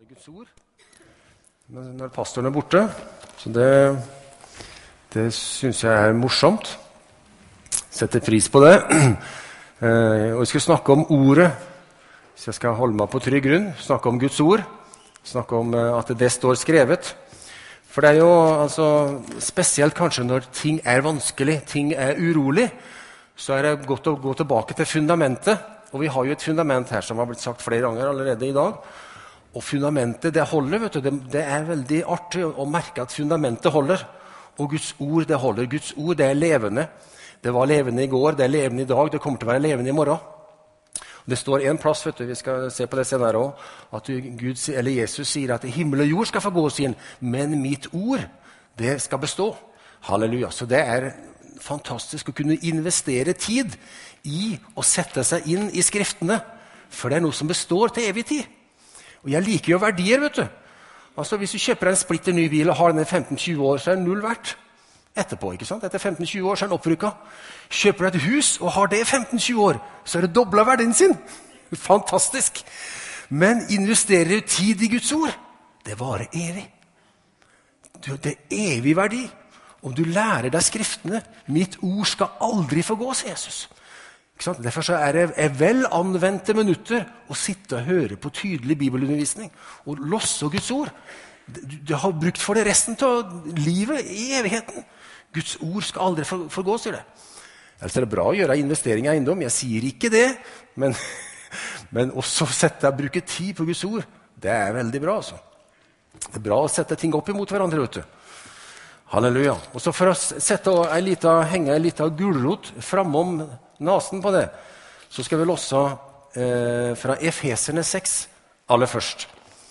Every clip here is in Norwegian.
Guds ord når pastoren er borte, så det synes jeg er morsomt. Setter pris på det. Og jeg skal snakke om ordet, så jeg skal holde meg på trygg grunn, snakke om Guds ord, snakke om at det står skrevet. For det er jo altså, spesielt kanskje når ting er vanskelig, ting er urolig, så er det godt å gå tilbake til fundamentet. Og vi har jo et fundament her som har blitt sagt flere ganger allerede i dag. Og fundamentet, det holder, vet du. Det er veldig artig å merke at fundamentet holder. Og Guds ord, det holder. Guds ord, det er levende. Det var levende i går, det er levende i dag, det kommer til å være levende i morgen. Det står en plass, vet du, vi skal se på det senere også, at Jesus sier at himmel og jord skal få gå sin, men mitt ord, det skal bestå. Halleluja. Så det er fantastisk å kunne investere tid i å sette seg inn i skriftene, for det er noe som består til evig tid. Og jeg liker jo verdier, vet du. Altså, hvis du kjøper en splitter ny bil og har den i 15-20 år, så er den null verdt etterpå, ikke sant? Etter 15-20 år så er den opprykket. Kjøper du et hus og har det i 15-20 år, så er det doblet verdien sin. Fantastisk. Men investerer du tid i Guds ord, det varer evig. Det er evig verdi. Om du lærer deg skriftene, mitt ord skal aldri forgå, sier Jesus. Derfor så er det vel anvendte minutter å sitte og høre på tydelig bibelundervisning og losse Guds ord. Du har brukt for det resten til livet i evigheten. Guds ord skal aldri forgå, sier det. Ellers er det bra å gjøre investering i eiendom. Jeg sier ikke det, men også bruke tid på Guds ord. Det er veldig bra, altså. Det er bra å sette ting opp imot hverandre, vet du. Halleluja. Og så for å henge en liten gulrot framom nasen på det, så skal vi losse fra Efeserne 6 aller først.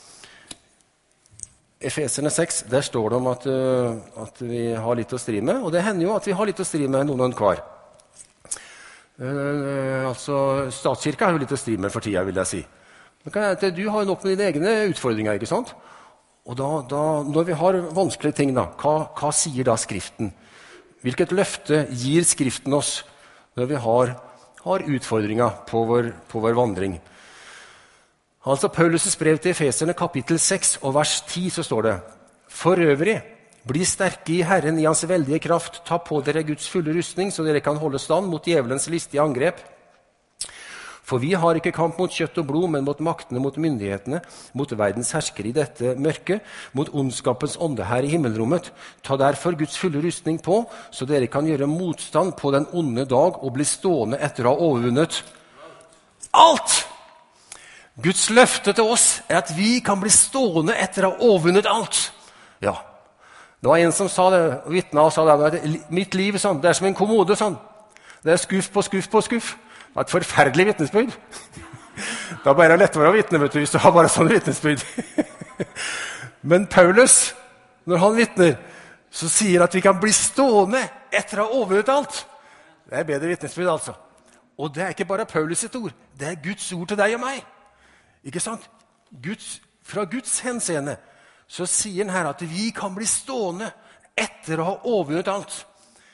Efeserne 6, der står det om at vi har litt å stri med, og det hender jo at vi har litt å stri med noen hver. Altså, statskirka har jo litt å stri med for tida, vil jeg si. Du har jo nok med dine egne utfordringer, ikke sant? Og når vi har vanskelige ting, hva sier da Skriften? Hvilket løfte gir Skriften oss når vi har utfordringer på vår vandring? Altså Paulus' brev til Efeserne kapittel 6 og vers 10 så står det: For øvrig, bli sterke i Herren i hans veldige kraft, ta på dere Guds fulle rustning, så dere kan holde stand mot djevelens listige angrep. For vi har ikke kamp mot kjøtt og blod, men mot maktene, mot myndighetene, mot verdens herskere i dette mørket, mot ondskapens ånde her i himmelrommet. Ta derfor Guds fulle rustning på, så dere kan gjøre motstand på den onde dag og bli stående etter å ha overvunnet alt. Guds løfte til oss er at vi kan bli stående etter å ha overvunnet alt. Ja, det var en som sa det, vitnet og sa det, mitt liv sånn, det er som en kommode sånn. Det er skuff på skuff på skuff. Det var et forferdelig vittnesbyrd. Da bare er det lettere å vitne, vet du, hvis du har bare sånn vittnesbyrd. Men Paulus, når han vittner, så sier at vi kan bli stående etter å ha overvunnet alt. Det er bedre vittnesbyrd, altså. Og det er ikke bare Paulus sitt ord, det er Guds ord til deg og meg. Ikke sant? Fra Guds henseende så sier han her at vi kan bli stående etter å ha overvunnet alt.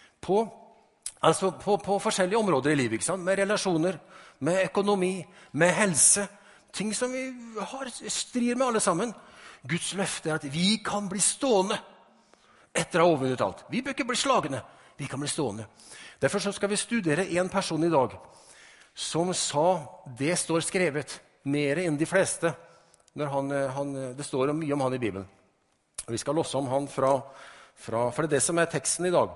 På forskjellige områder i livet, ikke sant? Med relasjoner, med økonomi, med helse, ting som vi strir med alle sammen. Guds løfte er at vi kan bli stående etter å ha overvunnet alt. Vi bør ikke bli slagende, vi kan bli stående. Derfor så skal vi studere en person i dag som sa det står skrevet mer enn de fleste når det står mye om han i Bibelen. Vi skal losse om han for det er det som er teksten i dag.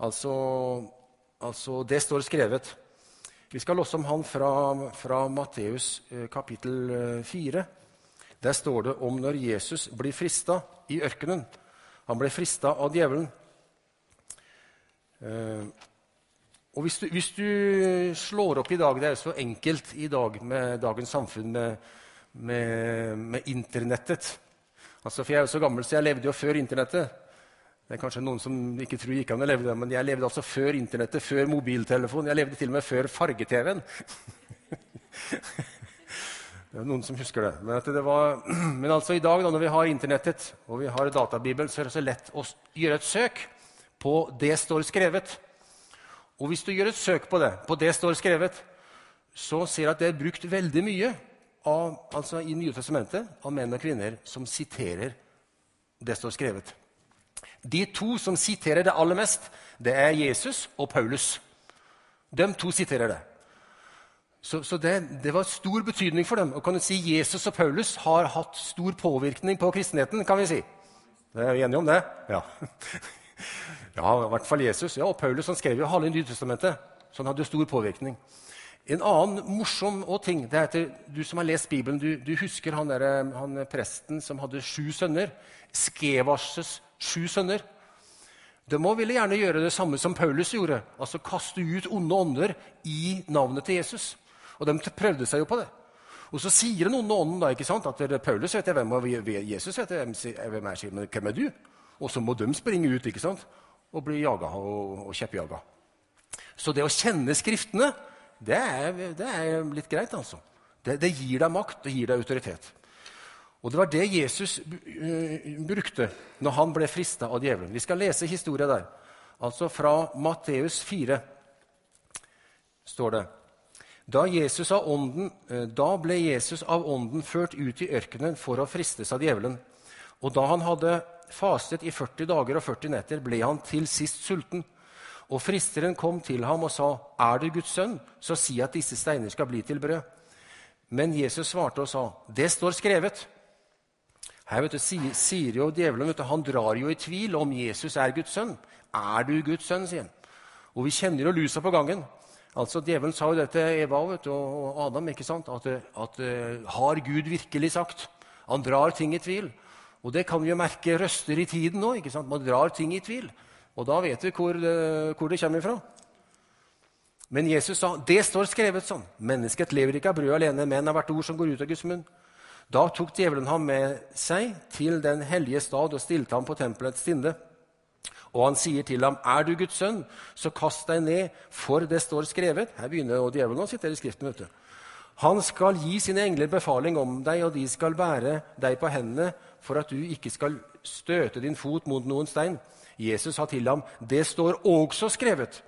Altså, det står skrevet. Vi skal losse om han fra Matteus kapittel 4. Der står det om når Jesus blir fristet i ørkenen. Han ble fristet av djevelen. Og hvis du slår opp i dag, det er så enkelt i dag med dagens samfunn med internettet. Altså, for jeg er jo så gammel, så jeg levde jo før internettet. Det er kanskje noen som ikke tror ikke han har levd det, men jeg levde altså før internettet, før mobiltelefon. Jeg levde til og med før farge-TV-en. Det er noen som husker det. Men altså i dag, når vi har internettet, og vi har databibel, så er det så lett å gjøre et søk på det står skrevet. Og hvis du gjør et søk på det står skrevet, så ser du at det er brukt veldig mye altså i Nye Testamentet av menn og kvinner som siterer det står skrevet. De to som siterer det aller mest, det er Jesus og Paulus. De to siterer det. Så det var stor betydning for dem. Og kan du si Jesus og Paulus har hatt stor påvirkning på kristenheten, kan vi si. Er vi enige om det? Ja. Ja, i hvert fall Jesus. Ja, og Paulus han skrev jo halve Nye Testamentet, så han hadde stor påvirkning. En annen morsom ting, det er at du som har lest Bibelen, du husker han presten som hadde 7 sønner, Skevas' 7 sønner. De må ville gjerne gjøre det samme som Paulus gjorde, altså kaste ut onde ånder i navnet til Jesus. Og de prøvde seg jo på det. Og så sier den onde ånden da, ikke sant, at Paulus vet hvem, og Jesus vet hvem er, men hvem er du? Og så må de springe ut, ikke sant, og bli jaget og kjeppjaget. Så det å kjenne skriftene, det er litt greit, altså. Det gir deg makt, det gir deg autoritet. Og det var det Jesus brukte når han ble fristet av djevelen. Vi skal lese historien der. Altså fra Matteus 4 står det. Da ble Jesus av ånden ført ut i ørkenen for å fristes av djevelen. Og da han hadde fastet i 40 dager og 40 netter, ble han til sist sulten. Og fristeren kom til ham og sa, «Er du Guds sønn, så si at disse steiner skal bli til brød.» Men Jesus svarte og sa, «Det står skrevet.» Her sier jo djevelen, han drar jo i tvil om Jesus er Guds sønn. «Er du Guds sønn», sier han. Og vi kjenner jo lusa på gangen. Altså, djevelen sa jo det til Eva og Adam, ikke sant? At har Gud virkelig sagt? Han drar ting i tvil. Og det kan vi jo merke røster i tiden nå, ikke sant? Man drar ting i tvil. Og da vet vi hvor det kommer fra. Men Jesus sa, det står skrevet sånn. Mennesket lever ikke av brød alene, men av hvert ord som går ut av Guds munn. Da tok djevelen ham med seg til den hellige stad og stilte ham på tempelets stinde. Og han sier til ham, «Er du Guds sønn, så kast deg ned, for det står skrevet.» Her begynner jo djevelen å sitte i skriften, vet du. «Han skal gi sine engler befaling om deg, og de skal bære deg på hendene, for at du ikke skal støte din fot mot noen stein.» Jesus sa til ham, «Det står også skrevet.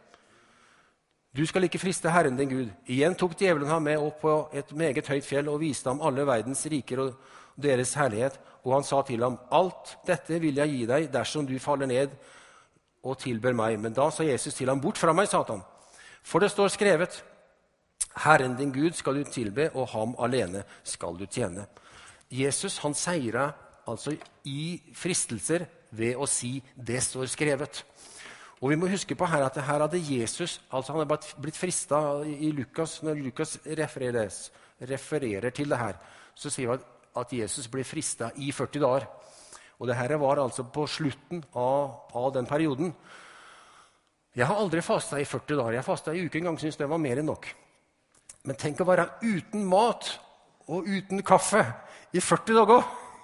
Du skal ikke friste Herren din Gud.» Igjen tok djevelen ham med opp på et meget høyt fjell og viste ham alle verdens riker og deres herlighet. Og han sa til ham, «Alt dette vil jeg gi deg dersom du faller ned og tilber meg.» Men da sa Jesus til ham, «Bort fra meg, Satan, for det står skrevet, Herren din Gud skal du tilbe, og ham alene skal du tjene.» Jesus han seiret altså i fristelser ved å si, «Det står skrevet». Og vi må huske på her at her hadde Jesus, altså han er blitt fristet i Lukas, når Lukas refererer til det her, så sier vi at Jesus ble fristet i 40 dager. Og det her var altså på slutten av den perioden. Jeg har aldri fastet i 40 dager. Jeg fastet i uken en gang, synes det var mer enn nok. Men tenk å være uten mat og uten kaffe i 40 dager.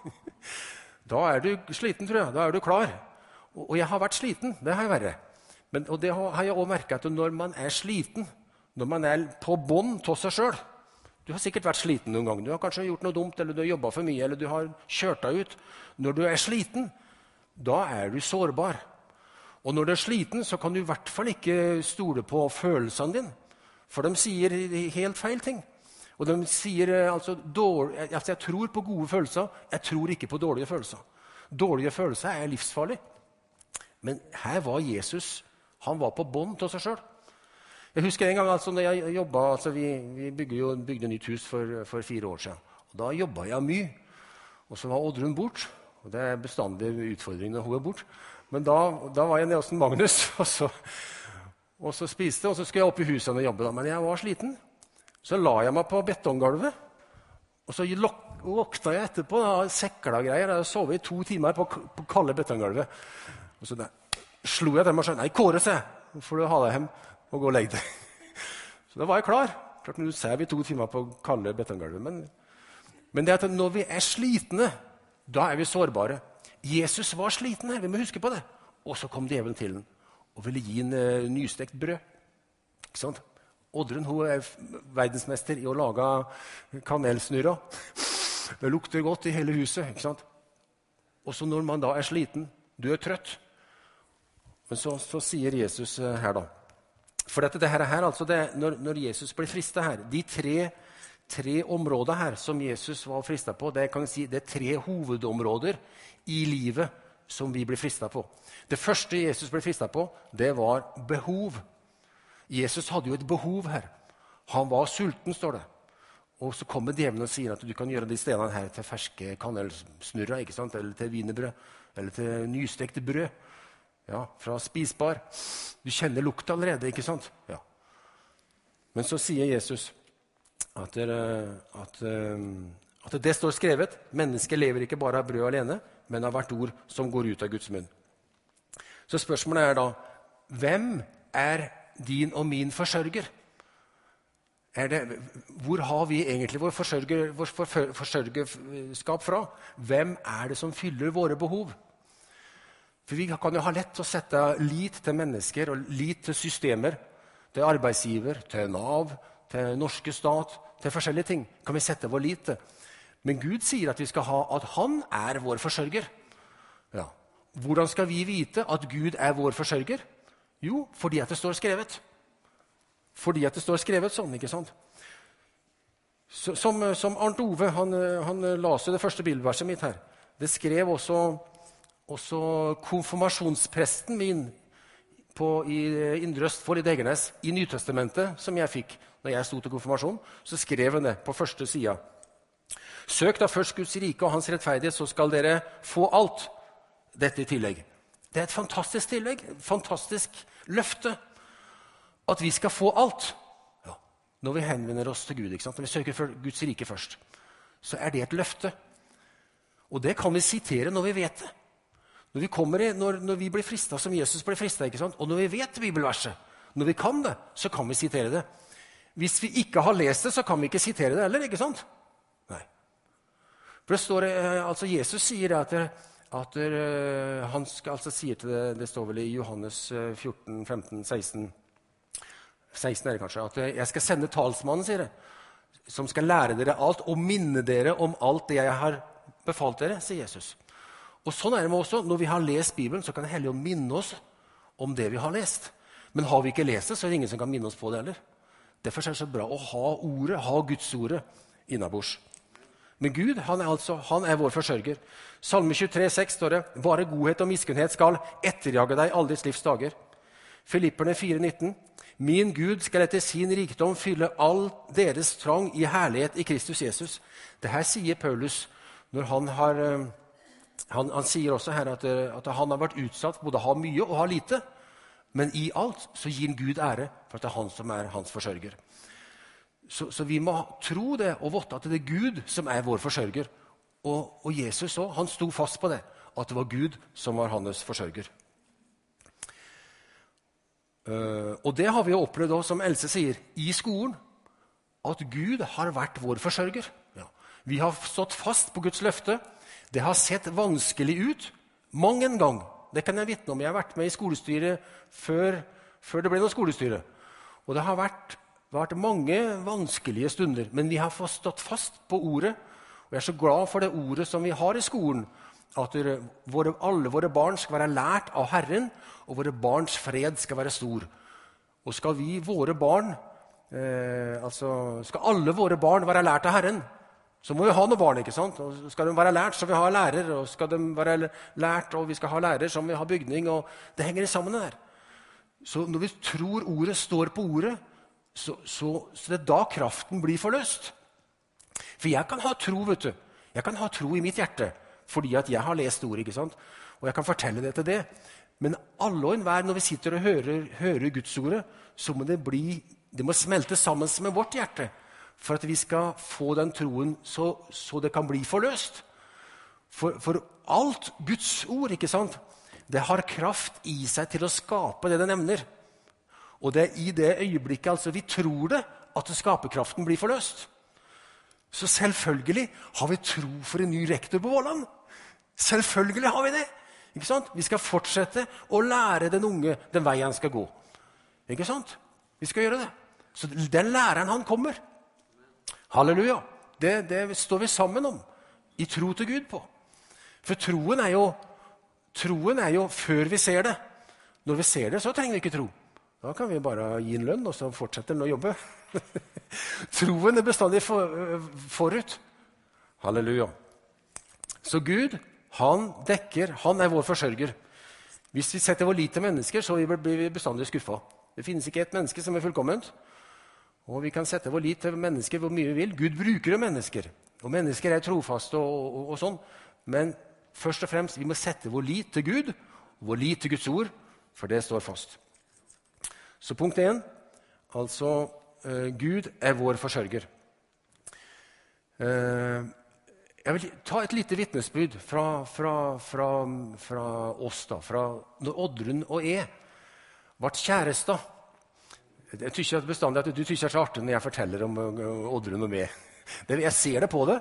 Da er du sliten, tror jeg. Da er du klar. Og jeg har vært sliten, det har jeg vært. Og det har jeg også merket at når man er sliten, når man er på bånd til seg selv, du har sikkert vært sliten noen gang, du har kanskje gjort noe dumt, eller du har jobbet for mye, eller du har kjørt deg ut. Når du er sliten, da er du sårbar. Og når du er sliten, så kan du i hvert fall ikke stole på følelsene dine, for de sier helt feil ting. Og de sier altså, jeg tror på gode følelser, jeg tror ikke på dårlige følelser. Dårlige følelser er livsfarlige. Men her var Jesus, han var på bånd til seg selv. Jeg husker en gang altså, når jeg jobbet, altså, vi bygde nytt hus for 4 år siden. Og da jobbet jeg mye. Og så var Oddrun bort, og det er bestandig utfordring når hun er bort. Men da var jeg nede hos Magnus, og så spiste, og så skulle jeg opp i huset og jobbe. Men jeg var sliten. Så la jeg meg på betonggulvet, og så våkna jeg etterpå, sekla greier, jeg sov i 2 timer på kalde betonggulvet. Og så slo jeg dem og sa, «Nei, Kåre, se, får du ha deg hjem og gå og legge deg.» Så da var jeg klar. Klart, nå ser vi 2 timer på kalde betonggulvet. Men det er at når vi er slitne, da er vi sårbare. Jesus var sliten her, vi må huske på det. Og så kom djevelen til den og ville gi en nystekt brød. Ikke sant? Oddrun, hun er verdensmester i å lage kanelsnurrer. Det lukter godt i hele huset, ikke sant? Og så når man da er sliten, du er trøtt. Men så sier Jesus her da. For dette her, altså når Jesus blir fristet her, de 3 tre områder her som Jesus var fristet på. Det kan jeg si, det er tre hovedområder i livet som vi blir fristet på. Det første Jesus ble fristet på, det var behov. Jesus hadde jo et behov her. Han var sulten, står det. Og så kommer djevelen og sier at du kan gjøre de stenene her til ferske kanelsnurrer, ikke sant? Eller til wienerbrød, eller til nystekt brød. Ja, fra spisbar. Du kjenner lukta allerede, ikke sant? Ja. Men så sier Jesus at det står skrevet, mennesket lever ikke bare av brød alene, men av hvert ord som går ut av Guds munn. Så spørsmålet er da, hvem er din og min forsørger? Hvor har vi egentlig vår forsørgerskap fra? Hvem er det som fyller våre behov? For vi kan jo ha lett til å sette lit til mennesker og lit til systemer, til arbeidsgiver, til Nav, til norske stat, til forskjellige ting. Kan vi sette vår lit til? Men Gud sier at vi skal ha at han er vår forsørger. Ja. Hvordan skal vi vite at Gud er vår forsørger? Jo, fordi at det står skrevet. Fordi at det står skrevet sånn, ikke sant? Som Arnt Ove, han leste det første bibelverset mitt her. Det skrev også konfirmasjonspresten min i Indre Østfold i Degernes, i Nytestamentet, som jeg fikk når jeg sto til konfirmasjon, så skrev han det på første sida. Søk da først Guds rike og hans rettferdighet, så skal dere få alt dette i tillegg. Det er et fantastisk tillegg, et fantastisk løfte, at vi skal få alt. Ja, når vi henvender oss til Gud, ikke sant? Når vi søker for Guds rike først, så er det et løfte. Og det kan vi sitere når vi vet det. Når vi blir fristet som Jesus ble fristet, ikke sant? Og når vi vet bibelverset, når vi kan det, så kan vi sitere det. Hvis vi ikke har lest det, så kan vi ikke sitere det heller, ikke sant? Nei. For det står, altså Jesus sier at han skal, altså sier til det står vel i Johannes 14, 15, 16 er det kanskje, at jeg skal sende talsmannen, sier det, som skal lære dere alt og minne dere om alt det jeg har befalt dere, sier Jesus. Og sånn er det med også, når vi har lest Bibelen, så kan det heller minne oss om det vi har lest. Men har vi ikke lest det, så er det ingen som kan minne oss på det heller. Derfor er det så bra å ha ordet, ha Guds ordet innabords. Men Gud, han er vår forsørger. Salme 23, 6 står det, bare godhet og miskunnhet skal etterjage deg alle ditt livs dager. Filipperne 4, 19, min Gud skal etter sin rikdom fylle all deres trang i herlighet i Kristus Jesus. Det her sier Paulus når han sier også her at han har vært utsatt både å ha mye og ha lite, men i alt så gir han Gud ære for at det er han som er hans forsørger. Så vi må tro det og vite at det er Gud som er vår forsørger. Og Jesus også, han sto fast på det, at det var Gud som var hans forsørger. Og det har vi jo opplevd også, som Else sier, i skolen, at Gud har vært vår forsørger. Ja. Vi har stått fast på Guds løfte. Det har sett vanskelig ut mange en gang. Det kan jeg vitne om. Jeg har vært med i skolestyret før det ble noe skolestyre. Og det har vært mange vanskelige stunder, men vi har stått fast på ordet, og jeg er så glad for det ordet som vi har i skolen, at alle våre barn skal være lært av Herren, og våre barns fred skal være stor. Og skal alle våre barn være lært av Herren, så må vi ha noen barn, ikke sant? Og skal de være lært, så vi ha lærer, og skal de være lært, og vi skal ha lærer, som vi har bygning, og det henger sammen der. Så når vi tror ordet står på ordet, så det er da kraften blir forløst. For jeg kan ha tro, vet du. Jeg kan ha tro i mitt hjerte, fordi at jeg har lest ordet, ikke sant? Og jeg kan fortelle det til det. Men alle og enhver, når vi sitter og hører Guds ordet, så må det må smelte sammen med vårt hjerte, for at vi skal få den troen så det kan bli forløst. For alt Guds ord, ikke sant? Det har kraft i seg til å skape det nevner. Og det er i det øyeblikket, altså vi tror det, at skaperkraften blir forløst. Så selvfølgelig har vi tro for en ny rektor på Våland. Selvfølgelig har vi det. Ikke sant? Vi skal fortsette å lære den unge den veien han skal gå. Ikke sant? Vi skal gjøre det. Så den læreren han kommer. Halleluja. Det står vi sammen om. I tro til Gud på. For troen er jo før vi ser det. Når vi ser det, så trenger vi ikke tro. Da kan vi bare gi en lønn, og så fortsetter den å jobbe. Troen bestandig forut. Halleluja. Så Gud, han dekker, han vår forsørger. Hvis vi setter vår lit til mennesker, så blir vi bestandig skuffet. Det finnes ikke et menneske som fullkomment. Og vi kan sette vår lit til mennesker hvor mye vi vil. Gud bruker jo mennesker. Og mennesker trofaste og sånn. Men først og fremst, vi må sette vår lit til Gud, vår lit til Guds ord, for det står fast. Så punkt 1, altså Gud vår forsørger. Jeg vil ta et lite vitnesbyrd fra oss da, fra når Oddrun og jeg ble kjærester. Jeg tykker at bestandig at du tykker det så artig når jeg forteller om Oddrun og meg. Jeg ser det på det.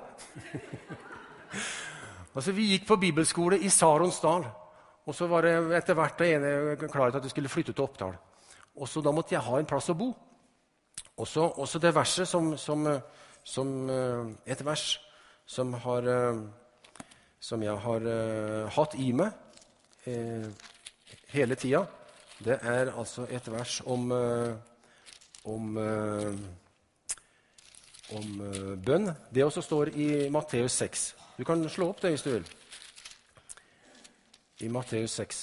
Altså, vi gikk på bibelskole i Saronsdal, og så var det etter hvert det ene klart at vi skulle flytte til Oppdal. Og så da måtte jeg ha en plass å bo. Også det verset et vers som jeg har hatt i meg hele tiden, det altså et vers om bønn. Det også står i Matteus 6. Du kan slå opp det hvis du vil. I Matteus 6.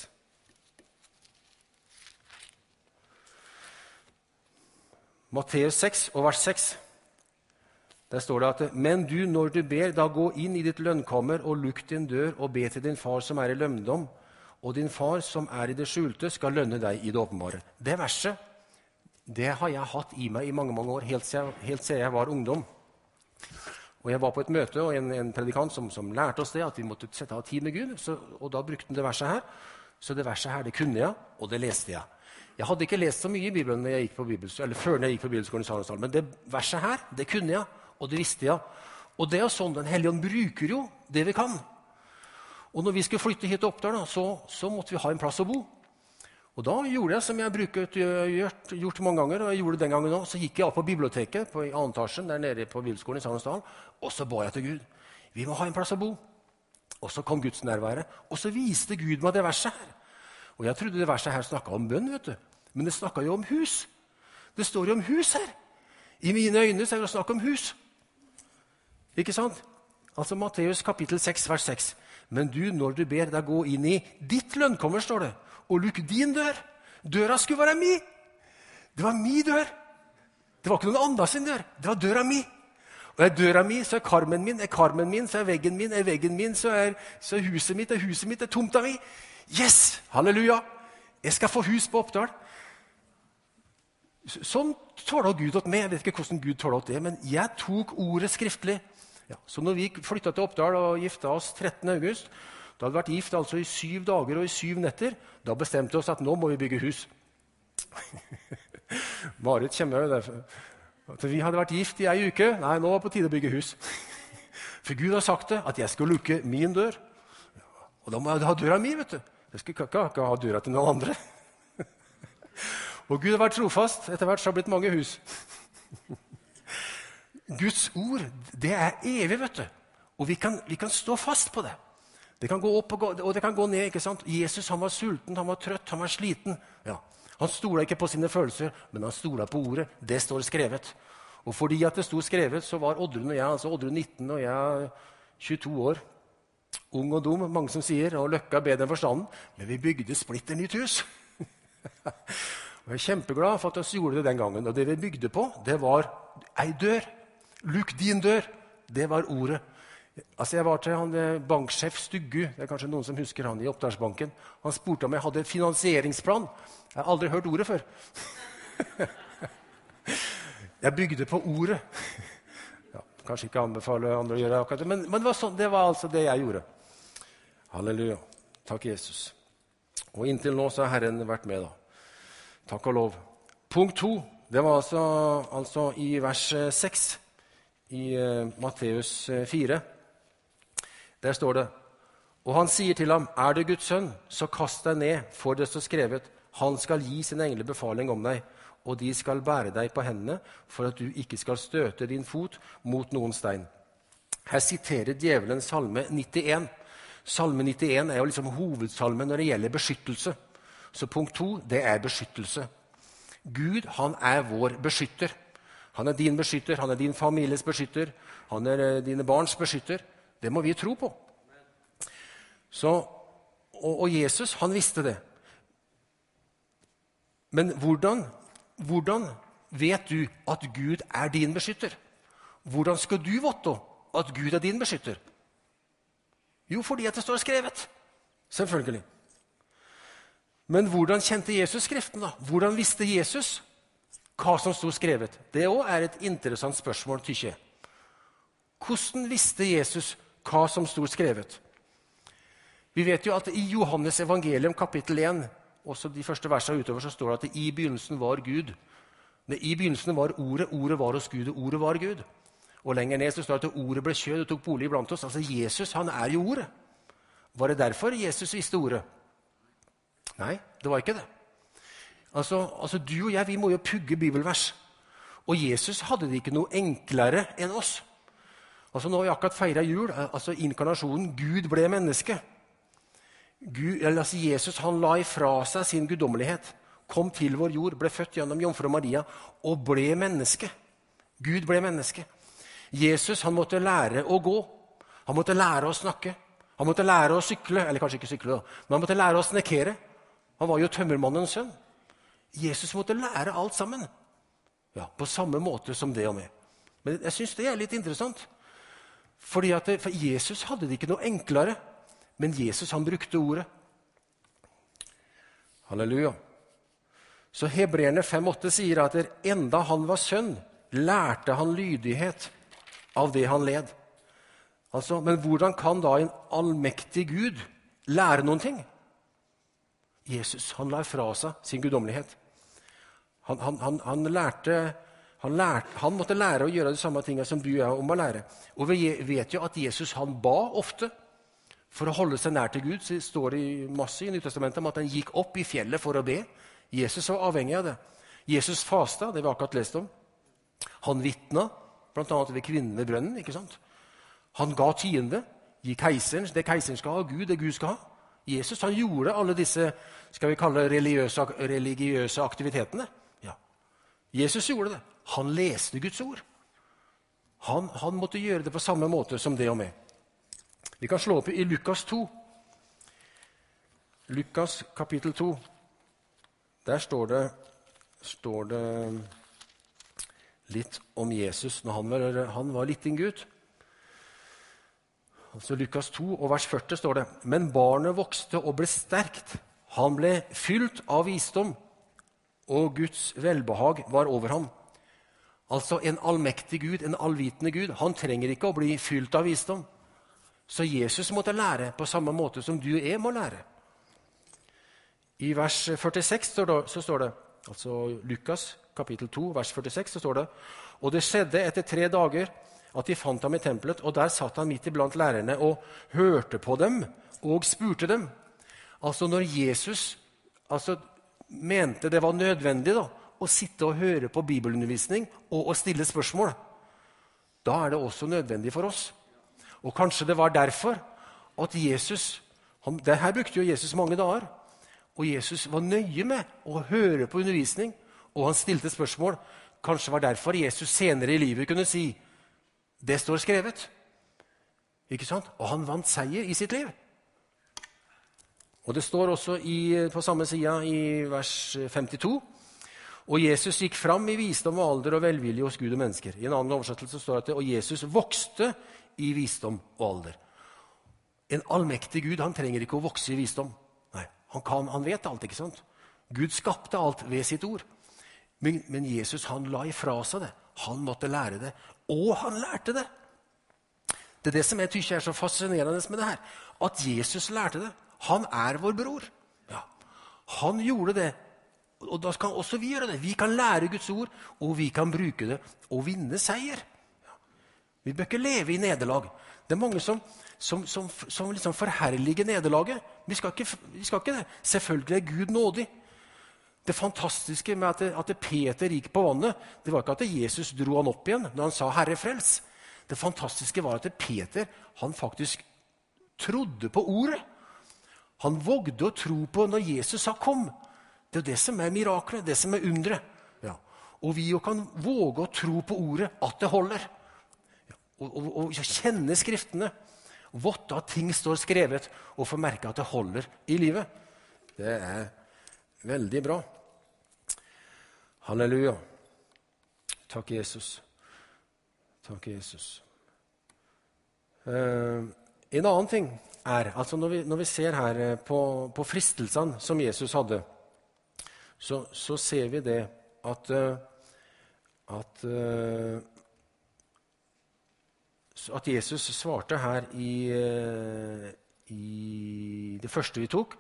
Matteus 6 og vers 6. Der står det at «Men du, når du ber, da gå inn i ditt lønnkammer og lukk din dør og be til din far som i lønndom, og din far som i det skjulte skal lønne deg i det åpenbare». Det verset, det har jeg hatt i meg i mange, mange år, helt siden jeg var ungdom. Og jeg var på et møte, og en predikant som lærte oss det, at vi måtte sette av tid med Gud, og da brukte han det verset her. Så det verset her, det kunne jeg, og det leste jeg. Jeg hadde ikke lest så mye i Bibelen når jeg gikk på bibelskolen, eller før jeg gikk på bibelskolen i Saronsdal, men det verset her, det kunne jeg, og det visste jeg. Og det sånn, Den Hellige Ånd bruker jo det vi kan. Og når vi skulle flytte hit til Oppdal, så måtte vi ha en plass å bo. Og da gjorde jeg som jeg bruker gjort mange ganger, og jeg gjorde det den gangen også. Så gikk jeg opp på biblioteket i annen etasjen, der nede på bibelskolen i Saronsdal, og så ba jeg til Gud. Vi må ha en plass å bo. Og så kom Guds nærvære, og så viste Gud meg det verset her. Og jeg trodde det verset her snakket om bønn, vet du. Men det snakket jo om hus. Det står jo om hus her. I mine øyne så det snakk om hus. Ikke sant? Altså Matteus kapittel 6, vers 6. Men du, når du ber deg gå inn i ditt lønnkammer, står det, og lukk din dør. Døra skulle være mi. Det var mi dør. Det var ikke noen andre sin dør. Det var døra mi. Og døra mi, så karmen min, karmen min, så veggen min, veggen min, så huset mitt, huset mitt, tomta mi. Yes! Halleluja! Jeg skal få hus på Oppdal. Sånn taler Gud åt meg. Jeg vet ikke hvordan Gud taler åt det, men jeg tok ordet skriftlig. Ja, så når vi flyttet til Oppdal og giftet oss 13. august, da hadde vi vært gift altså i 7 dager og i 7 netter, da bestemte vi oss at nå må vi bygge hus. Marit kommer jo derfor. Vi hadde vært gift i en uke. Nei, nå var det på tide å bygge hus. For Gud har sagt det, at jeg skal lukke min dør. Og da må jeg ha døra mi, vet du. Jeg skal ikke ha døra til noen andre. Og Gud har vært trofast. Etter hvert så har det blitt mange hus. Guds ord, det evig, vet du. Og vi kan stå fast på det. Det kan gå opp og det kan gå ned, ikke sant? Jesus, han var sulten, han var trøtt, han var sliten. Ja. Han stolet ikke på sine følelser, men han stolet på ordet. Det står skrevet. Og fordi at det stod skrevet, så var Oddrun og jeg, altså Oddrun 19 og jeg 22 år, ung og dum, mange som sier, og løkka bedre enn forstanden, men vi bygde splitter nytt hus. Og jeg er kjempeglad for at vi gjorde det den gangen, og det vi bygde på, det var ei dør. Lukk din dør. Det var ordet. Altså jeg var til han banksjef Stuggu, det kanskje noen som husker han i Oppdalsbanken. Han spurte om jeg hadde en finansieringsplan. Jeg har aldri hørt ordet før. Jeg bygde på ordet. Ja, kanskje ikke anbefale andre å gjøre akkurat det, men det var, sånn, det var altså det jeg gjorde. Halleluja. Takk Jesus. Og inntil nå så har Herren vært med da. Takk og lov. Punkt 2, det var altså i vers 6 i Matteus 4. Der står det, og han sier til ham, er du Guds sønn, så kast deg ned, for det står skrevet, han skal gi sin engle befaling om deg, og de skal bære deg på hendene, for at du ikke skal støte din fot mot noen stein. Her siterer djevelen salme 91. Salme 91 jo liksom hovedsalmen når det gjelder beskyttelse. Så punkt 2, det beskyttelse. Gud, han vår beskytter. Han er din beskytter, han er din families beskytter, han er dine barns beskytter. Det må vi tro på. Og Jesus, han visste det. Men hvordan vet du at Gud er din beskytter? Hvordan skal du vite at Gud er din beskytter? Jo, fordi at det står skrevet. Selvfølgelig. Men hvordan kjente Jesus Skriften da? Hvordan visste Jesus hva som stod skrevet? Det også er et interessant spørsmål, tykker jeg. Hvordan visste Jesus hva som stod skrevet? Vi vet jo at i Johannes evangelium kapittel 1, også de første versene utover, så står det at i begynnelsen var Gud. I begynnelsen var ordet, ordet var hos Gud, og ordet var Gud. Og lenger ned så står det at ordet ble kjød og tok bolig blant oss. Altså Jesus, han er jo ordet. Var det derfor Jesus visste ordet? Nei, det var ikke det. Altså du og jeg, vi må jo pugge bibelvers. Og Jesus hadde det ikke noe enklere enn oss. Altså nå har vi akkurat feiret jul, altså inkarnasjonen, Gud ble menneske. Jesus, han la ifra seg sin guddommelighet, kom til vår jord, ble født gjennom Jomfru Maria, og ble menneske. Gud ble menneske. Jesus, han måtte lære å gå. Han måtte lære å snakke. Han måtte lære å sykle, eller kanskje ikke sykle da, men han måtte lære å snekere. Han var jo tømmermannens sønn. Jesus måtte lære alt sammen. Ja, på samme måte som det og meg. Men jeg synes det er litt interessant. For Jesus hadde det ikke noe enklere, men Jesus, han brukte ordet. Halleluja. Så Hebreerne 5,8 sier at enda han var sønn, lærte han lydighet av det han led. Altså, men hvordan kan da en allmektig Gud lære noen ting? Jesus, han la fra seg sin guddommelighet. Han måtte lære å gjøre de samme tingene som du og jeg om å lære. Og vi vet jo at Jesus, han ba ofte for å holde seg nær til Gud. Så det står i masse i Nyttestamentet om at han gikk opp i fjellet for å be. Jesus var avhengig av det. Jesus fasta, det var akkurat lest om. Han vittna, blant annet ved kvinnen ved brønnen, ikke sant? Han ga tiende, gi keiseren det keiseren skal ha, Gud det Gud skal ha. Jesus, han gjorde alle disse, skal vi kalle religiøse aktivitetene. Ja. Jesus gjorde det. Han leste Guds ord. Han måtte gjøre det på samme måte som det og meg. Vi kan slå opp i Lukas 2. Lukas kapittel 2. Der står det litt om Jesus når han var liten Gud. Altså Lukas 2 og vers 40 står det: Men barnet vokste og ble sterkt. Han ble fylt av visdom, og Guds velbehag var over ham. Altså en allmektig Gud, en allvitende Gud, han trenger ikke å bli fylt av visdom. Så Jesus måtte lære på samme måte som du og jeg må lære. I vers 46 så står det, altså Lukas kapittel 2, vers 46, så står det: Og det skjedde etter 3 dager at de fant ham i tempelet, og der satt han midt iblant lærerne og hørte på dem og spurte dem. Altså når Jesus mente det var nødvendig da, å sitte og høre på bibelundervisning og å stille spørsmål, da er det også nødvendig for oss. Og kanskje det var derfor at Jesus, det her brukte jo Jesus mange dager, og Jesus var nøye med å høre på undervisning, og han stilte spørsmål. Kanskje var derfor Jesus senere i livet kunne si, det står skrevet. Ikke sant? Og han vant seier i sitt liv. Og det står også på samme sida i vers 52. Og Jesus gikk fram i visdom og alder og velvilje hos Gud og mennesker. I en annen oversettelse står det: Og Jesus vokste i visdom og alder. En allmektig Gud, han trenger ikke å vokse i visdom. Nei, han vet alt, ikke sant? Gud skapte alt ved sitt ord. Men Jesus, han la ifra seg det. Han måtte lære det, og han lærte det. Det er det som jeg tykker er så fascinerende med det her. At Jesus lærte det. Han er vår bror. Ja. Han gjorde det, og da skal også vi gjøre det. Vi kan lære Guds ord, og vi kan bruke det og vinne seier. Ja. Vi bør ikke leve i nederlag. Det er mange som liksom forherliger nederlaget. Vi skal ikke det. Selvfølgelig er Gud nådig. Det fantastiske med at Peter gikk på vannet, det var ikke at Jesus dro han opp igjen når han sa Herre frels. Det fantastiske var at Peter, han faktisk trodde på ordet. Han vågde å tro på når Jesus sa kom. Det er det som er miraklet, det som er undret. Ja. Og vi jo kan våge å tro på ordet at det holder. Og kjenne skriftene. Våtte at ting står skrevet, og få merke at det holder i livet. Det er veldig bra. Halleluja. Takk, Jesus. Takk, Jesus. En annen ting er, altså når vi ser her på fristelsene som Jesus hadde, så ser vi det at Jesus svarte her i det første vi tok,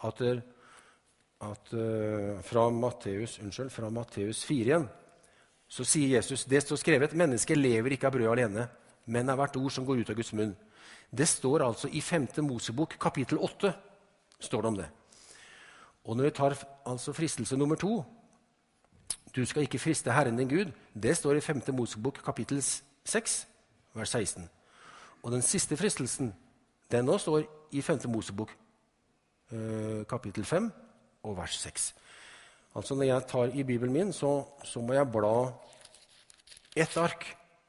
fra Matteus 4 igjen, så sier Jesus, det står skrevet, mennesker lever ikke av brød alene, men av hvert ord som går ut av Guds munn. Det står altså i 5. Mosebok, kapittel 8, står det om det. Og når vi tar altså fristelse nummer 2, du skal ikke friste Herren din Gud, det står i 5. Mosebok, kapittel 6, vers 16. Og den siste fristelsen, den også står i 5. Mosebok, kapittel 5, og vers 6. Altså når jeg tar i Bibelen min, så må jeg bla ett ark,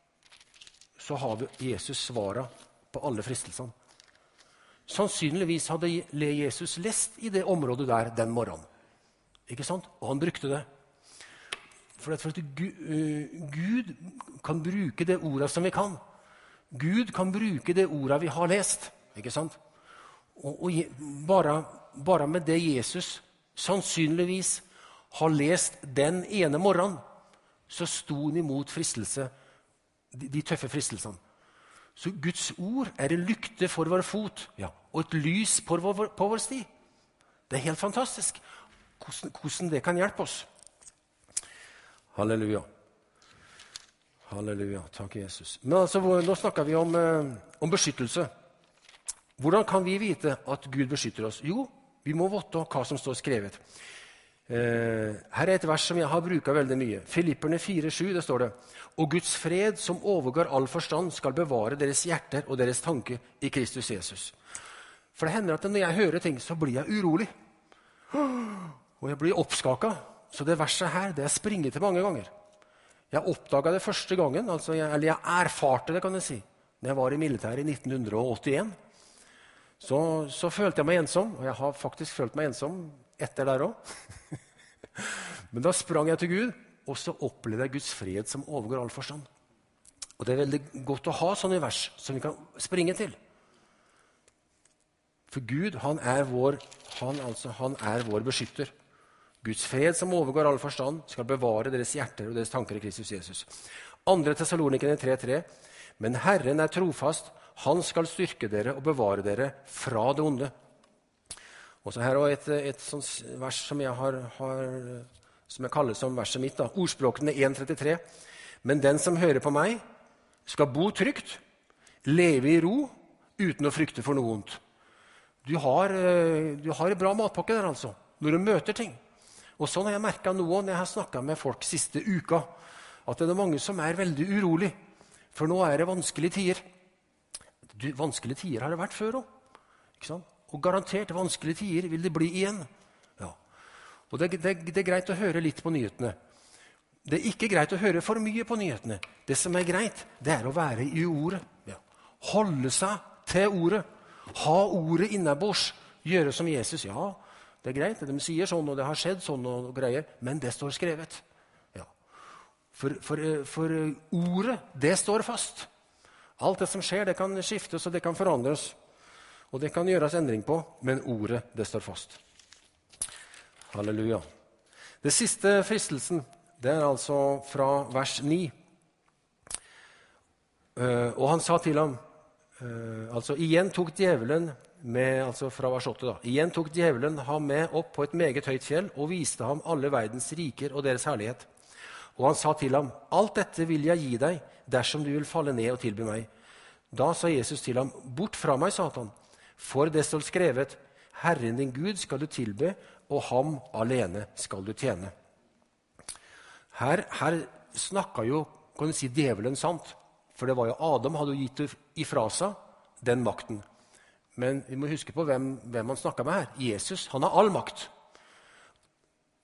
så har vi Jesus svaret på alle fristelsene. Sannsynligvis hadde Jesus lest i det området der den morgenen. Ikke sant? Og han brukte det. For at Gud kan bruke det ordet som vi kan. Gud kan bruke det ordet vi har lest. Ikke sant? Og bare med det Jesus sannsynligvis har lest den ene morgenen, så sto han imot fristelse, de tøffe fristelsene. Så Guds ord er en lykte for vår fot, ja, og et lys på vår sti. Det er helt fantastisk hvordan det kan hjelpe oss. Halleluja. Halleluja, takk Jesus. Men altså, nå snakker vi om beskyttelse. Hvordan kan vi vite at Gud beskytter oss? Jo, vi må vite hva som står skrevet. Her er et vers som jeg har brukt veldig mye. Filipperne 4:7, det står det. Og Guds fred som overgår all forstand skal bevare deres hjerter og deres tanker i Kristus Jesus. For det hender at når jeg hører ting, så blir jeg urolig. Og jeg blir oppskaket. Så det verset her, det jeg springer til mange ganger. Jeg oppdaget det første gangen, eller jeg erfarte det, kan jeg si. Når jeg var i militæret i 1981, så følte jeg meg ensom, og jeg har faktisk følt meg ensom etter der også. Men da sprang jeg til Gud, og så opplevde jeg Guds fred som overgår all forstand. Og det er veldig godt å ha sånne vers som vi kan springe til. For Gud, han er vår beskytter. Guds fred som overgår all forstand skal bevare deres hjerter og deres tanker i Kristus Jesus. 2. Thessalonikerne 3:3. Men Herren er trofast, han skal styrke dere og bevare dere fra det onde. Og så her er et sånt vers som jeg kaller som verset mitt, da. Ordspråkene 1:33. Men den som hører på meg, skal bo trygt, leve i ro, uten å frykte for noe ondt. Du har en bra matpakke der, altså, når du møter ting. Og sånn har jeg merket noe når jeg har snakket med folk siste uka, at det er mange som er veldig urolig, for nå er det vanskelige tider. Vanskelige tider har det vært før også, ikke sant? Og garantert vanskelige tider vil det bli igjen. Ja. Og det er greit å høre litt på nyhetene. Det er ikke greit å høre for mye på nyhetene. Det som er greit, det er å være i ordet. Ja. Holde seg til ordet. Ha ordet innabords. Gjøre som Jesus. Ja, det er greit. De sier sånn, og det har skjedd sånn og greier. Men det står skrevet. Ja. For ordet, det står fast. Alt det som skjer, det kan skiftes og det kan forandres. Og det kan gjøres endring på, men ordet, det står fast. Halleluja. Det siste fristelsen, det er altså fra vers 9. Og han sa til ham, igjen tok djevelen med, fra vers 8 da, igjen tok djevelen ham med opp på et meget høyt fjell og viste ham alle verdens riker og deres herlighet. Og han sa til ham, alt dette vil jeg gi deg, dersom du vil falle ned og tilby meg. Da sa Jesus til ham, bort fra meg, Satan, for det står skrevet, Herren din Gud skal du tilbe, og ham alene skal du tjene. Her snakket jo, kan du si, djevelen sant, for det var jo Adam hadde gitt ifra seg den makten. Men vi må huske på hvem han snakket med her. Jesus, han har all makt.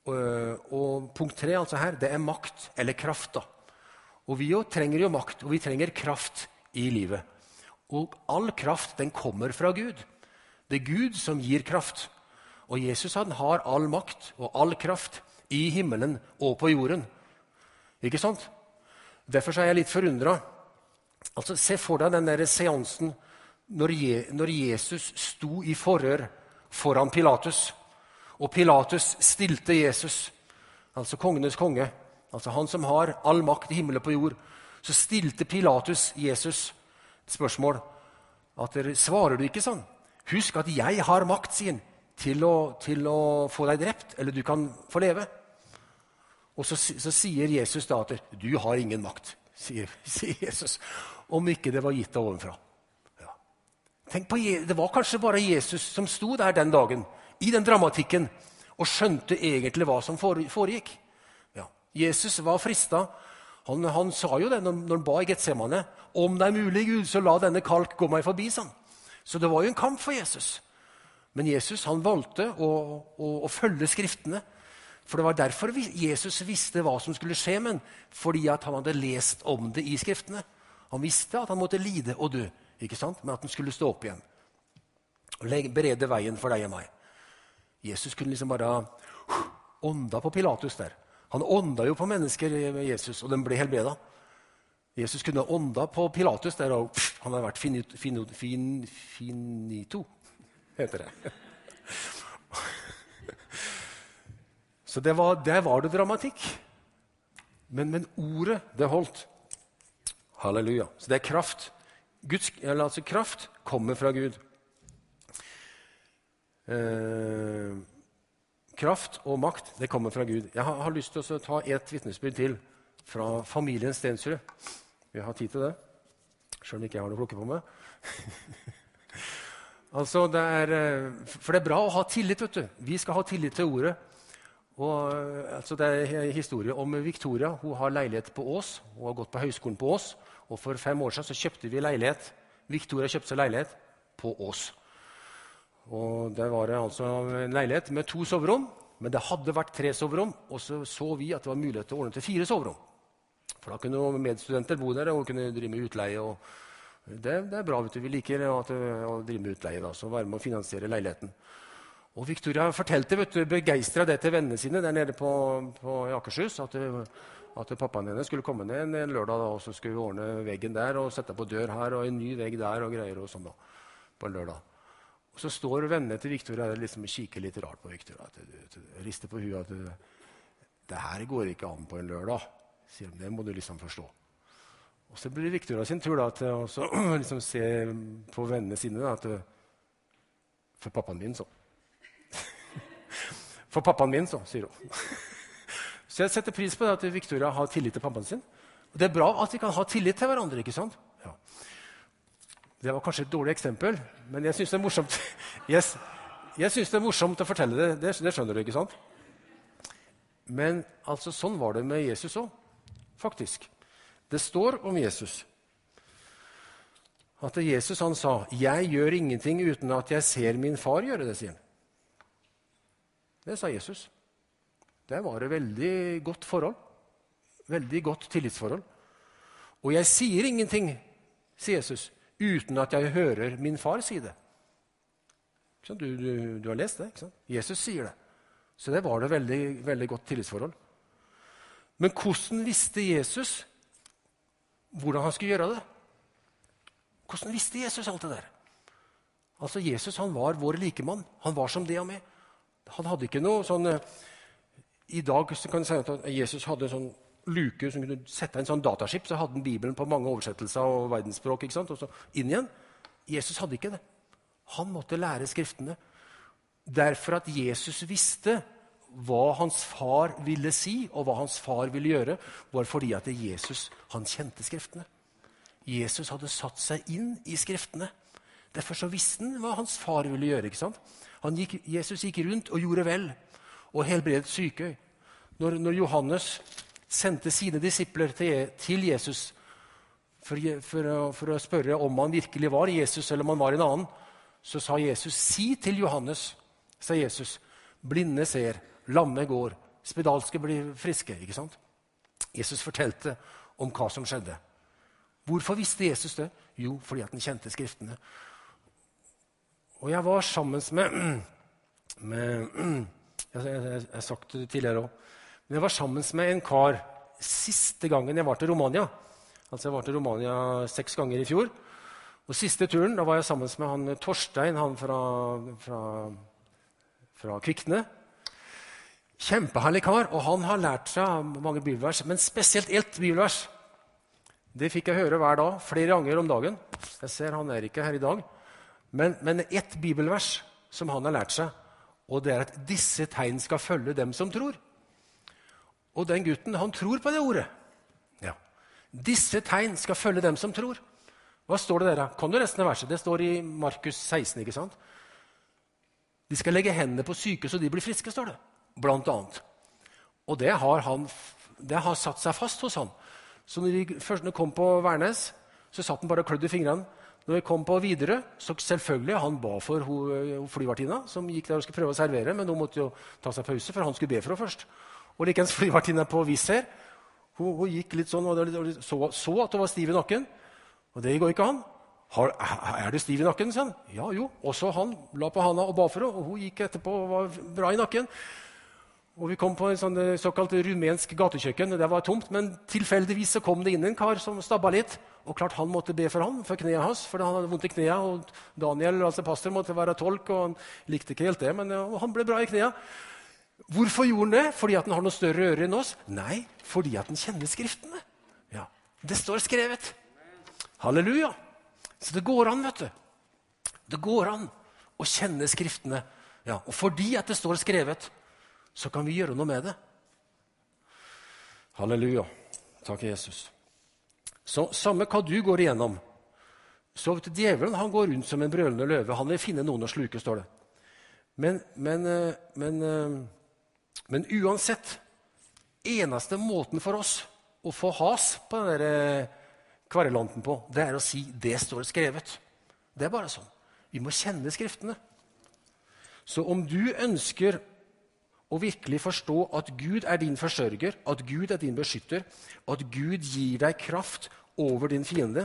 Og punkt 3 altså her, det makt eller kraft da. Og vi jo trenger jo makt, og vi trenger kraft i livet. Og all kraft, den kommer fra Gud. Det Gud som gir kraft. Og Jesus han har all makt og all kraft i himmelen og på jorden. Ikke sant? Derfor er jeg litt forundret. Altså, se for deg den der seansen når Jesus sto i forhør foran Pilatus. Og Pilatus stilte Jesus, altså kongenes konge, altså han som har all makt i himmelen og på jord. Så stilte Pilatus Jesus et spørsmål. Svarer du ikke sånn? Husk at jeg har makt, sier han, til å få deg drept, eller du kan få leve. Og så sier Jesus da at du har ingen makt, sier Jesus, om ikke det var gitt deg ovenfra. Ja. Tenk på, det var kanskje bare Jesus som sto der den dagen, i den dramatikken, og skjønte egentlig hva som foregikk. Ja. Jesus var fristet. Han sa jo det når han ba i Getsemane, om det mulig, Gud, så la denne kalk gå meg forbi, sånn. Så det var jo en kamp for Jesus. Men Jesus han valgte å følge skriftene. For det var derfor Jesus visste hva som skulle skje med ham, fordi at han hadde lest om det i skriftene. Han visste at han måtte lide og dø, ikke sant? Men at han skulle stå opp igjen. Og berede veien for deg og meg. Jesus kunne liksom bare ånda på Pilatus der. Han ånda jo på mennesker med Jesus, og den ble helbredet. Jesus kunne ånda på Pilatus der, og han hadde vært finito, heter det. Så der var det dramatikk. Men ordet, det holdt. Halleluja. Så det kraft. Kraft kommer fra Gud. Kraft og makt, det kommer fra Gud. Jeg har lyst til å ta et vitnesbyrd til fra familien Stensrud. Vi har tid til det, selv om ikke jeg har noe klokke på meg. For det er bra å ha tillit, vet du. Vi skal ha tillit til ordet. Og, det er en historie om Victoria. Hun har leilighet på Ås. Hun har gått på høyskolen på Ås. Og for 5 år siden så kjøpte vi leilighet. Victoria kjøpte seg leilighet på Ås. Og det var altså en leilighet med 2 soverom, men det hadde vært 3 soverom, og så vi at det var mulighet til å ordne til 4 soverom. For da kunne medstudenter bo der og kunne drive med utleie. Og det er bra, vet du. Vi liker å drive med utleie, da, så være med å finansiere leiligheten. Og Victoria fortalte, vet du, begeistret det til vennene sine der nede på Akershus, at pappaen hennes skulle komme ned en lørdag, da, og så skulle vi ordne veggen der, og sette på dør her, og en ny vegg der, og greier og sånn da, på en lørdag. Og så står vennene til Victoria og liksom kikker litt rart på Victoria, rister på huet at det her går ikke an på en lørdag, sier de, det må du liksom forstå. Og så blir det Victoria sin tur da, til å liksom se på vennene sine da, for pappaen min så. For pappaen min så, sier hun. Så jeg setter pris på det at Victoria har tillit til pappaen sin. Og det er bra at vi kan ha tillit til hverandre, ikke sant? Ja. Det var kanskje et dårlig eksempel, men jeg synes det er morsomt. Jeg synes det er morsomt å fortelle det, det skjønner du, ikke sant? Men altså, sånn var det med Jesus også, faktisk. Det står om Jesus. At Jesus han sa, jeg gjør ingenting uten at jeg ser min far gjøre det, sier han. Det sa Jesus. Det var et veldig godt forhold. Veldig godt tillitsforhold. Og jeg sier ingenting, sier Jesus, uten at jeg hører min far si det. Du har lest det, ikke sant? Jesus sier det. Så det var det veldig, veldig godt tillitsforhold. Men hvordan visste Jesus hvordan han skulle gjøre det? Hvordan visste Jesus alt det der? Altså Jesus, han var vår likemann. Han var som det og meg. Han hadde ikke noe sånn... I dag kan jeg si at Jesus hadde en sånn luke som kunne sette en sånn dataskip, så hadde han Bibelen på mange oversettelser og verdensspråk, ikke sant? Og så inn igjen. Jesus hadde ikke det. Han måtte lære skriftene. Derfor at Jesus visste hva hans far ville si, og hva hans far ville gjøre, var fordi at Jesus, han kjente skriftene. Jesus hadde satt seg inn i skriftene. Derfor så visste han hva hans far ville gjøre, ikke sant? Jesus gikk rundt og gjorde vel, og helbredet syke. Når Johannes sendte sine disipler til Jesus for å spørre om han virkelig var Jesus, eller om han var en annen, så sa Jesus, si til Johannes, sa Jesus, blinde ser, lamme går, spedalske ble friske, ikke sant? Jesus fortalte om hva som skjedde. Hvorfor visste Jesus det? Jo, fordi at han kjente skriftene. Og jeg var sammen med jeg har sagt det tidligere også, men jeg var sammen med en kar siste gangen jeg var til Romania. Altså jeg var til Romania 6 ganger i fjor. Og siste turen, da var jeg sammen med han Torstein, han fra Kvikne. Kjempeherlig kar, og han har lært seg mange bibelvers, men spesielt ett bibelvers. Det fikk jeg høre hver dag, flere ganger om dagen. Jeg ser han er ikke her i dag. Men ett bibelvers som han har lært seg, og det er at disse tegn skal følge dem som tror. Og den gutten, han tror på det ordet. Ja. Disse tegn skal følge dem som tror. Hva står det der? Kan du resten av verset? Det står i Markus 16, ikke sant? De skal legge hendene på syke så de blir friske, står det. Blant annet. Og det har satt seg fast hos han. Så når vi kom på Værnes, så satt han bare og klødde i fingrene. Når vi kom på Widerøe, så selvfølgelig han ba for flyvertinna, som gikk der og skulle prøve å servere, men hun måtte jo ta seg pause, for han skulle be for henne først. Og likens flyvertinna på Wizz Air, hun gikk litt sånn, og så at hun var stiv i nakken. Og det går ikke an. Er du stiv i nakken, sa han? Ja, jo. Og så han la på handa og ba for henne, og hun gikk etterpå og var bra i nakken. Og vi kom på en sånn såkalt rumensk gatekjøkken, og det var tomt, men tilfeldigvis så kom det inn en kar som stabba litt, og klart han måtte be for han, for kneet hans, for han hadde vondt i kneet, og Daniel, altså pastor, måtte være tolk, og han likte ikke helt det, men han ble bra i kneet. Hvorfor gjorde han det? Fordi at han har noe større ører enn oss? Nei, fordi at han kjenner skriftene. Ja, det står skrevet. Halleluja! Så det går an, vet du. Det går an å kjenne skriftene. Ja, og fordi at det står skrevet, så kan vi gjøre noe med det. Halleluja. Takk, Jesus. Så samme hva du går igjennom, så vet du, djevelen han går rundt som en brølende løve. Han vil finne noen å sluke, står det. Men uansett, eneste måten for oss å få has på den der kvarelanten på, det er å si, det står skrevet. Det er bare sånn. Vi må kjenne skriftene. Så om du ønsker å virkelig forstå at Gud er din forsørger, at Gud er din beskytter, at Gud gir deg kraft over din fiende,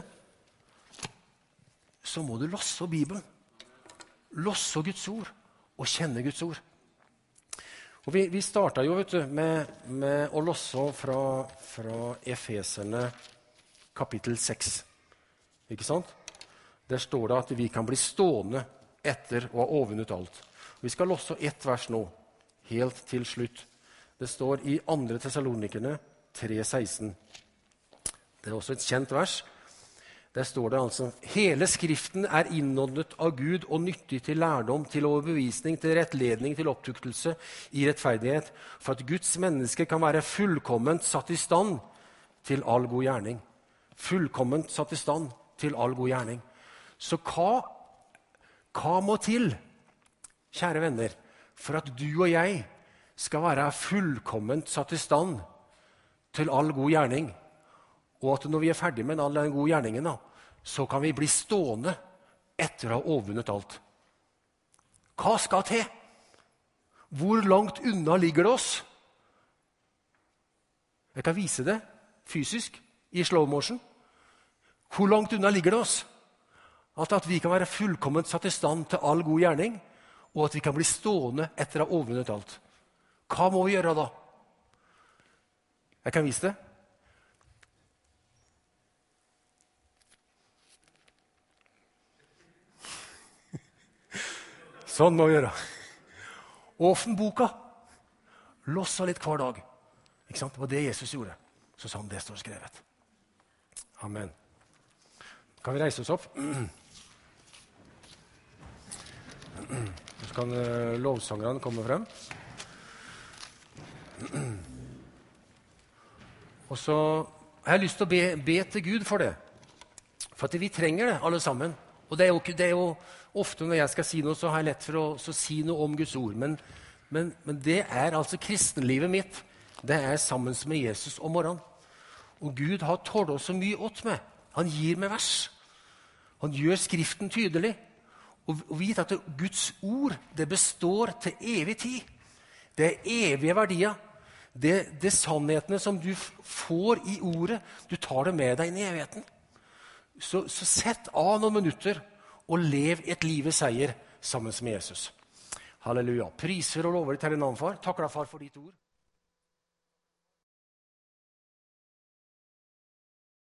så må du losse Bibelen. Losse Guds ord og kjenne Guds ord. Og vi startet jo vet du, med å losse fra Efeserne kapittel 6. Ikke sant? Der står det at vi kan bli stående etter å ha overvunnet alt. Vi skal losse ett vers nå, helt til slutt. Det står i 2. Thessalonikerne 3,16. Det er også et kjent vers. Der står det altså, hele skriften er innåndet av Gud og nyttig til lærdom, til overbevisning, til rettledning, til opptuktelse i rettferdighet, for at Guds menneske kan være fullkomment satt i stand til all god gjerning. Fullkomment satt i stand til all god gjerning. Så hva må til, kjære venner, for at du og jeg skal være fullkomment satt i stand til all god gjerning, og at når vi er ferdig med all den gode gjerningen, så kan vi bli stående etter å ha overvunnet alt. Hva skal til? Hvor langt unna ligger det oss? Jeg kan vise det fysisk, i slow motion. Hvor langt unna ligger det oss? At vi kan være fullkomment satt i stand til all god gjerning, og at vi kan bli stående etter å ha overvunnet alt. Hva må vi gjøre da? Jeg kan vise det. Sånn må vi gjøre. Åpne boka. Lossa litt hver dag. Ikke sant? Det var det Jesus gjorde. Så sa han, det står skrevet. Amen. Kan vi reise oss opp? Så kan lovsangerne komme frem. Og så har jeg lyst til å be til Gud for det. For at vi trenger det, alle sammen. Og det er jo ofte når jeg skal si noe, så har jeg lett for å si noe om Guds ord. Men det er altså kristenlivet mitt. Det er sammen med Jesus om morgenen. Og Gud har tålt oss så mye åt med. Han gir med vers. Han gjør skriften tydelig. Og vet at Guds ord, det består til evig tid. Det er evige verdier. Det sannhetene som du får i ordet, du tar det med deg inn i evigheten. Så sett av noen minutter og lev et livets seier sammen med Jesus. Halleluja. Priser og lover til din navn, far. Takk deg, far, for ditt ord.